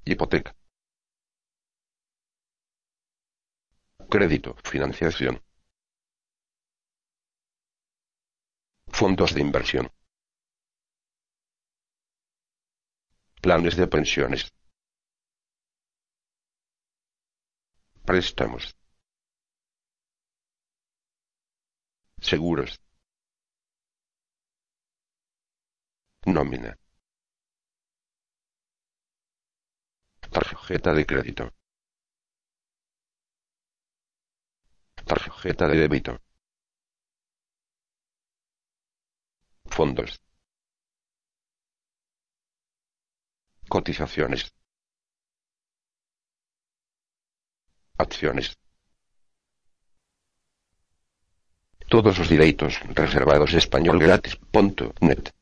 Hipoteca. Crédito, financiación. Fondos de inversión. Planes de pensiones. Préstamos. Seguros. Nómina. Tarjeta de crédito. Tarjeta de débito. Fondos. Cotizaciones. Acciones. Todos os direitos reservados españolgratis.net